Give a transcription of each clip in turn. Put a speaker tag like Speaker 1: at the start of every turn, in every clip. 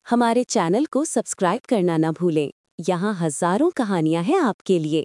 Speaker 1: हमारे चैनल को सब्सक्राइब करना न भूलें। यहाँ हजारों कहानियां हैं आपके लिए।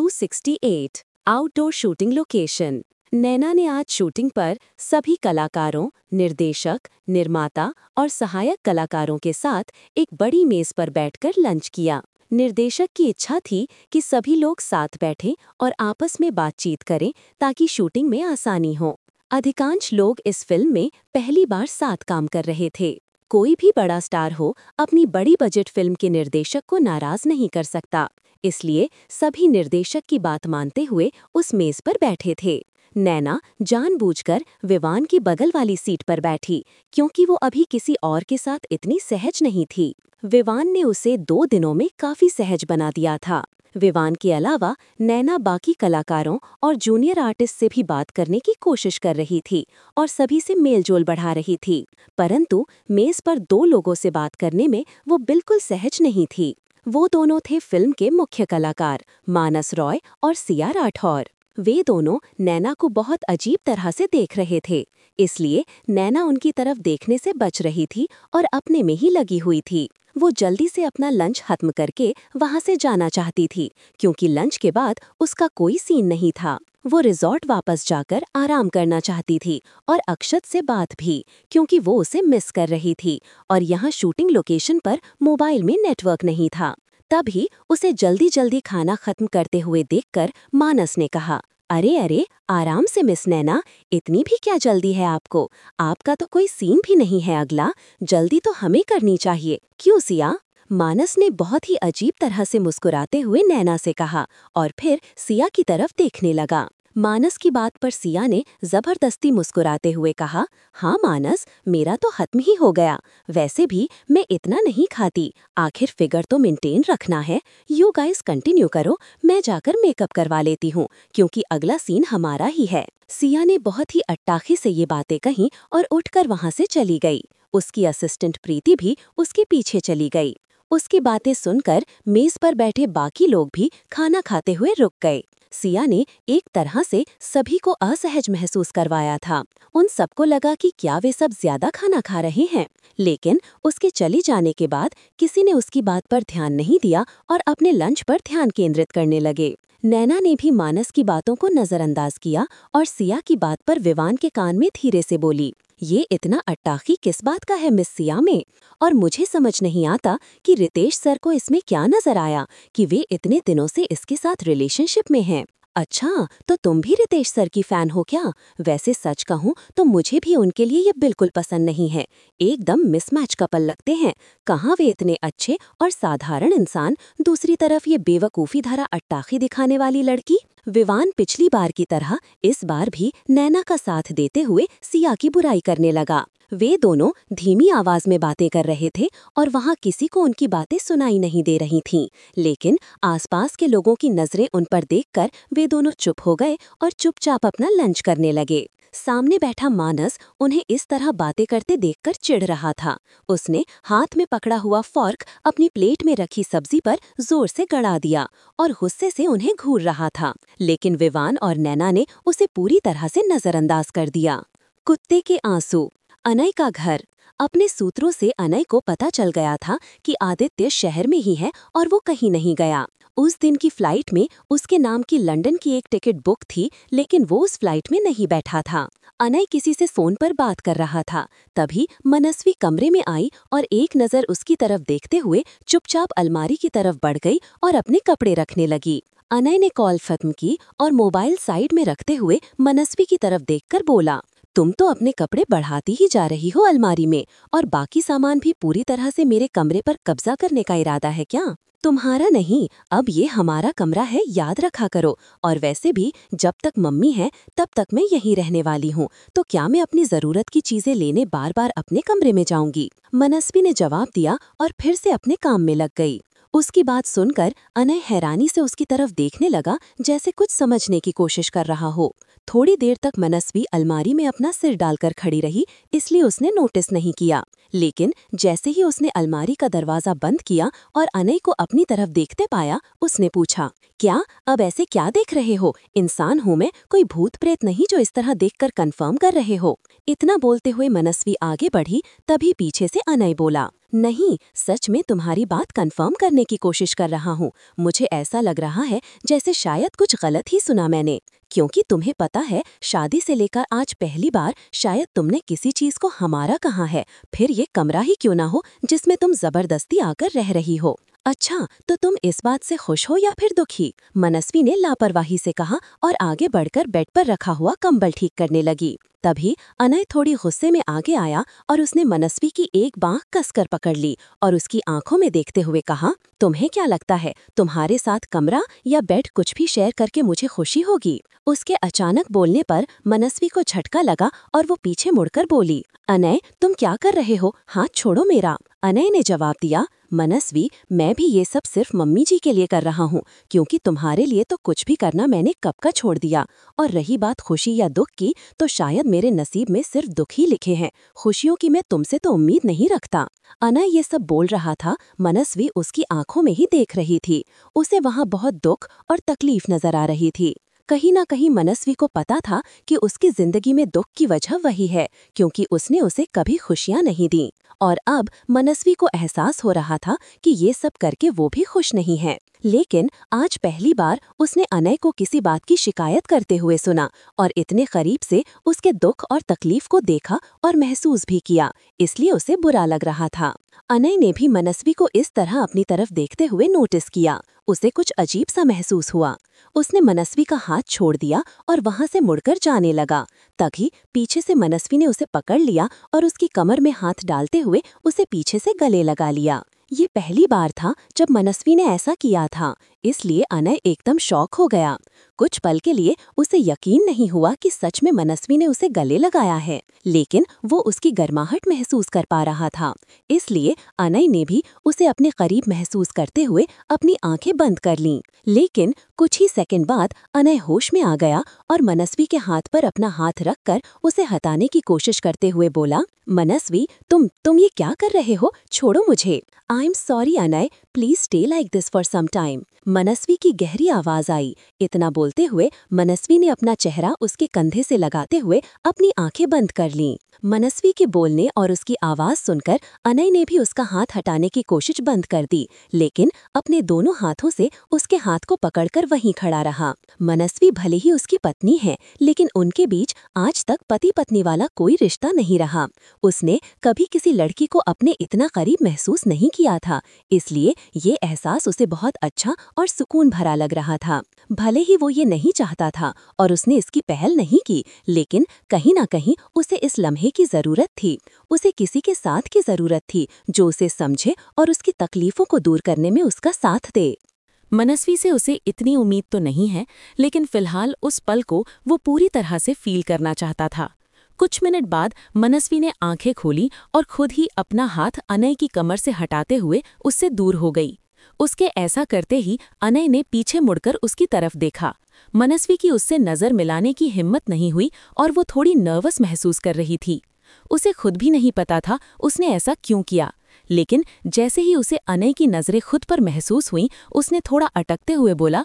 Speaker 1: 268 आउटडोर शूटिंग लोकेशन। नैना ने आज शूटिंग पर सभी कलाकारों, निर्देशक, निर्माता और सहायक कलाकारों के साथ एक बड़ी मेज पर बैठकर लंच किया। निर्देशक की इच्छा थी कि सभी लोग साथ बैठें और आपस में बातचीत करें ताकि शूटिंग में आसानी हो। अधिकांश लोग इस फिल्म में पहली बार साथ काम कर रहे थे। कोई भी बड़ा स्टार हो अपनी बड़ी बजट फिल्म के निर्देशक को नाराज नहीं कर सकता, इसलिए सभी निर्देशक की बात मानते हुए उस मेज पर बैठे थे। नैना जानबूझकर विवान की बगल वाली सीट पर बैठी, क्योंकि वो अभी किसी और के साथ इतनी सहज नहीं थी। विवान ने उसे 2 दिनों में काफी सहज बना दिया था। विवान के अलावा नैना बाकी कलाकारों और जूनियर आर्टिस्ट से भी बात करने की कोशिश कर रही थी और सभी से मेलजोल बढ़ा रही थी, परंतु मेज पर 2 लोगों से बात करने में वो बिल्कुल सहज नहीं थी। वो दोनों थे फिल्म के मुख्य कलाकार मानस रॉय और सिया राठौर। वे दोनों नैना को बहुत अजीब तरह से देख रहे थे, इसलिए नैना उनकी तरफ देखने से बच रही थी और अपने में ही लगी हुई थी। वो जल्दी से अपना लंच खत्म करके वहां से जाना चाहती थी, क्योंकि लंच के बाद उसका कोई सीन नहीं था। वो रिजॉर्ट वापस जाकर आराम करना चाहती थी और अक्षत से बात भी, क्योंकि वो उसे मिस कर रही थी और यहाँ शूटिंग लोकेशन पर मोबाइल में नेटवर्क नहीं था। तभी उसे जल्दी जल्दी खाना खत्म करते हुए देखकर मानस ने कहा, अरे अरे, आराम से मिस नैना, इतनी भी क्या जल्दी है आपको? आपका तो कोई सीन भी नहीं है अगला, जल्दी तो हमें करनी चाहिए, क्यों सिया? मानस ने बहुत ही अजीब तरह से मुस्कुराते हुए नैना से कहा और फिर सिया की तरफ देखने लगा। मानस की बात पर सिया ने जबरदस्ती मुस्कुराते हुए कहा, हाँ मानस, मेरा तो खत्म ही हो गया। वैसे भी मैं इतना नहीं खाती, आखिर फिगर तो मेंटेन रखना है। यू गाइस कंटिन्यू करो, मैं जाकर मेकअप करवा लेती हूँ, क्योंकि अगला सीन हमारा ही है। सिया ने बहुत ही अट्टाखे से ये बातें कहीं और उठकर वहां से चली गई। उसकी असिस्टेंट प्रीति भी उसके पीछे चली गई। उसकी बातें सुनकर मेज पर बैठे बाकी लोग भी खाना खाते हुए रुक गए। सिया ने एक तरह से सभी को असहज महसूस करवाया था। उन सबको लगा कि क्या वे सब ज्यादा खाना खा रहे हैं, लेकिन उसके चली जाने के बाद किसी ने उसकी बात पर ध्यान नहीं दिया और अपने लंच पर ध्यान केंद्रित करने लगे। नैना ने भी मानस की बातों को नजरअंदाज किया और सिया की बात पर विवान के कान में धीरे से बोली, ये इतना अट्टाखी किस बात का है मिस सिया में? और मुझे समझ नहीं आता कि रितेश सर को इसमें क्या नजर आया कि वे इतने दिनों से इसके साथ रिलेशनशिप में हैं। अच्छा, तो तुम भी रितेश सर की फैन हो क्या? वैसे सच कहूँ तो मुझे भी उनके लिए ये बिल्कुल पसंद नहीं है। एकदम मिसमैच कपल लगते हैं। कहाँ वे इतने अच्छे और साधारण इंसान, दूसरी तरफ ये बेवकूफ़ी धरा अट्टाखी दिखाने वाली लड़की। विवान पिछली बार की तरह इस बार भी नैना का साथ देते हुए सिया की बुराई करने लगा। वे दोनों धीमी आवाज में बातें कर रहे थे और वहां किसी को उनकी बातें सुनाई नहीं दे रही थीं, लेकिन आसपास के लोगों की नजरें उन पर देखकर वे दोनों चुप हो गए और चुपचाप अपना लंच करने लगे। सामने बैठा मानस उन्हें इस तरह बातें करते देखकर चिढ़ रहा था। उसने हाथ में पकड़ा हुआ फॉर्क अपनी प्लेट में रखी सब्जी पर जोर से गड़ा दिया और गुस्से से उन्हें घूर रहा था, लेकिन विवान और नैना ने उसे पूरी तरह से नजरअंदाज कर दिया। कुत्ते के आंसू। अनय का घर। अपने सूत्रों से अनय को पता चल गया था कि आदित्य शहर में ही है और वो कहीं नहीं गया। उस दिन की फ्लाइट में उसके नाम की लंदन की एक टिकट बुक थी, लेकिन वो उस फ्लाइट में नहीं बैठा था। अनय किसी से फोन पर बात कर रहा था। तभी मनस्वी कमरे में आई और एक नजर उसकी तरफ देखते हुए चुपचाप अलमारी की तरफ बढ़ गई और अपने कपड़े रखने लगी। अनय ने कॉल खत्म की और मोबाइल साइड में रखते हुए मनस्वी की तरफ देखकर बोला, तुम तो अपने कपड़े बढ़ाती ही जा रही हो अलमारी में, और बाकी सामान भी पूरी तरह से मेरे कमरे पर कब्जा करने का इरादा है क्या? तुम्हारा नहीं, अब ये हमारा कमरा है, याद रखा करो। और वैसे भी जब तक मम्मी है तब तक मैं यहीं रहने वाली हूँ, तो क्या मैं अपनी जरूरत की चीजें लेने बार बार अपने कमरे में जाऊंगी? मनस्वी ने जवाब दिया और फिर से अपने काम में लग गई। उसकी बात सुनकर अनय हैरानी से उसकी तरफ देखने लगा, जैसे कुछ समझने की कोशिश कर रहा हो। थोड़ी देर तक मनस्वी अलमारी में अपना सिर डालकर खड़ी रही, इसलिए उसने नोटिस नहीं किया। लेकिन जैसे ही उसने अलमारी का दरवाजा बंद किया और अनय को अपनी तरफ देखते पाया, उसने पूछा, क्या अब ऐसे क्या देख रहे हो? इंसान हूँ मैं, कोई भूत प्रेत नहीं जो इस तरह देखकर कंफर्म कर रहे हो। इतना बोलते हुए मनस्वी आगे बढ़ी, तभी पीछे से अनय बोला, नहीं, सच में तुम्हारी बात कंफर्म करने की कोशिश कर रहा हूँ। मुझे ऐसा लग रहा है जैसे शायद कुछ गलत ही सुना मैंने, क्योंकि तुम्हें पता है शादी से लेकर आज पहली बार शायद तुमने किसी चीज को हमारा कहा है, फिर ये कमरा ही क्यों ना हो जिसमें तुम जबरदस्ती आकर रह रही हो। अच्छा, तो तुम इस बात से खुश हो या फिर दुखी? मनस्वी ने लापरवाही से कहा और आगे बढ़कर बेड पर रखा हुआ कंबल ठीक करने लगी। तभी अनय थोड़ी गुस्से में आगे आया और उसने मनस्वी की एक बांह कसकर पकड़ ली और उसकी आंखों में देखते हुए कहा, तुम्हें क्या लगता है तुम्हारे साथ कमरा या बेड कुछ भी शेयर करके मुझे खुशी होगी? उसके अचानक बोलने पर मनस्वी को झटका लगा और वो पीछे मुड़कर बोली, अनय तुम क्या कर रहे हो? हाथ छोड़ो मेरा। अनय ने जवाब दिया, मनस्वी मैं भी ये सब सिर्फ मम्मी जी के लिए कर रहा हूँ, क्योंकि तुम्हारे लिए तो कुछ भी करना मैंने कब का छोड़ दिया। और रही बात खुशी या दुख की, तो शायद मेरे नसीब में सिर्फ दुख ही लिखे हैं, खुशियों की मैं तुमसे तो उम्मीद नहीं रखता। अनय ये सब बोल रहा था, मनस्वी उसकी आंखों में ही देख रही थी। उसे वहाँ बहुत दुख और तकलीफ नजर आ रही थी। कहीं ना कहीं मनस्वी को पता था कि उसकी जिंदगी में दुख की वजह वही है, क्योंकि उसने उसे कभी खुशियां नहीं दी। और अब मनस्वी को एहसास हो रहा था कि ये सब करके वो भी खुश नहीं है। लेकिन आज पहली बार उसने अनय को किसी बात की शिकायत करते हुए सुना और इतने करीब से उसके दुख और तकलीफ को देखा और महसूस भी किया, इसलिए उसे बुरा लग रहा था। अनय ने भी मनस्वी को इस तरह अपनी तरफ देखते हुए नोटिस किया। उसे कुछ अजीब सा महसूस हुआ। उसने मनस्वी का हाथ छोड़ दिया और वहां से मुड़कर जाने लगा। तभी पीछे से मनस्वी ने उसे पकड़ लिया और उसकी कमर में हाथ डालते हुए उसे पीछे से गले लगा लिया। ये पहली बार था जब मनस्वी ने ऐसा किया था, इसलिए अनय एकदम शॉक हो गया। कुछ पल के लिए उसे यकीन नहीं हुआ कि सच में मनस्वी ने उसे गले लगाया है, लेकिन वो उसकी गर्माहट महसूस कर पा रहा था। इसलिए अनय ने भी उसे अपने करीब महसूस करते हुए अपनी आंखें बंद कर लीं। लेकिन कुछ ही सेकंड बाद अनय होश में आ गया और मनस्वी के हाथ पर अपना हाथ रखकर उसे हटाने की कोशिश करते हुए बोला, मनस्वी तुम ये क्या कर रहे हो? छोड़ो मुझे। I am sorry Anay, please stay like this for some time. Manasvi की गहरी आवाज आई। इतना बोलते हुए मनस्वी ने अपना चेहरा उसके कंधे से लगाते हुए अपनी आंखें बंद कर लीं। मनस्वी के बोलने और उसकी आवाज सुनकर अनय ने भी उसका हाथ हटाने की कोशिश बंद कर दी, लेकिन अपने दोनों हाथों से उसके हाथ को पकड़कर वहीं खड़ा रहा। मनस्वी भले ही उसकी पत्नी है, लेकिन उनके बीच आज तक पति पत्नी वाला कोई रिश्ता नहीं रहा। उसने कभी किसी लड़की को अपने इतना करीब महसूस नहीं किया था, इसलिए ये एहसास उसे बहुत अच्छा और सुकून भरा लग रहा था। भले ही वो ये नहीं चाहता था और उसने इसकी पहल नहीं की, लेकिन कहीं ना कहीं उसे इस लम्हे की जरूरत थी। उसे किसी के साथ की जरूरत थी जो उसे समझे और उसकी तकलीफों को दूर करने में उसका साथ दे।
Speaker 2: मनस्वी से उसे इतनी उम्मीद तो नहीं है, लेकिन फिलहाल उस पल को वो पूरी तरह से फील करना चाहता था। कुछ मिनट बाद मनस्वी ने आंखें खोली और खुद ही अपना हाथ अनय की कमर से हटाते हुए उससे दूर हो गई। उसके ऐसा करते ही अनय ने पीछे मुड़कर उसकी तरफ देखा। मनस्वी की उससे नजर मिलाने की हिम्मत नहीं हुई और वो थोड़ी नर्वस महसूस कर रही थी। उसे खुद भी नहीं पता था उसने ऐसा क्यों किया, लेकिन जैसे ही उसे अनय की नजरें खुद पर महसूस हुईं, उसने थोड़ा अटकते हुए बोला,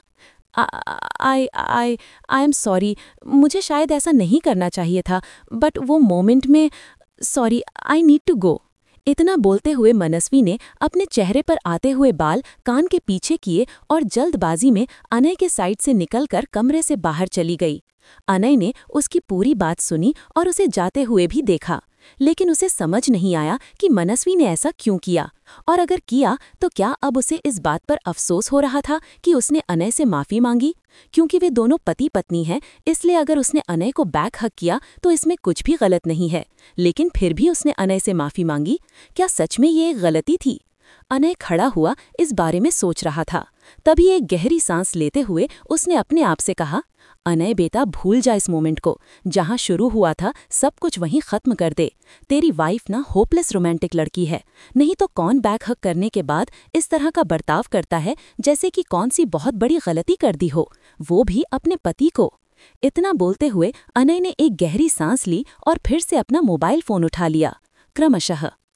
Speaker 2: आई एम सॉरी, मुझे शायद ऐसा नहीं करना चाहिए था, बट वो मोमेंट में, sorry, I need to go. इतना बोलते हुए मनस्वी ने अपने चेहरे पर आते हुए बाल कान के पीछे किए और जल्दबाजी में अनय के साइड से निकलकर कमरे से बाहर चली गई। अनय ने उसकी पूरी बात सुनी और उसे जाते हुए भी देखा, लेकिन उसे समझ नहीं आया कि मनस्वी ने ऐसा क्यों किया, और अगर किया तो क्या अब उसे इस बात पर अफसोस हो रहा था कि उसने अनय से माफ़ी मांगी। क्योंकि वे दोनों पति पत्नी हैं, इसलिए अगर उसने अनय को बैक हक किया तो इसमें कुछ भी गलत नहीं है, लेकिन फिर भी उसने अनय से माफ़ी मांगी। क्या सच में ये एक गलती थी? अनय खड़ा हुआ इस बारे में सोच रहा था। तभी एक गहरी सांस लेते हुए उसने अपने आप से कहा, अनय बेटा, भूल जा इस मोमेंट को। जहां शुरू हुआ था सब कुछ वहीं खत्म कर दे। तेरी वाइफ ना होपलेस रोमांटिक लड़की है, नहीं तो कौन बैक हक करने के बाद इस तरह का बर्ताव करता है जैसे कि कौन सी बहुत बड़ी गलती कर दी हो, वो भी अपने पति को। इतना बोलते हुए अनय ने एक गहरी सांस ली और फिर से अपना मोबाइल फोन उठा लिया। क्रमशः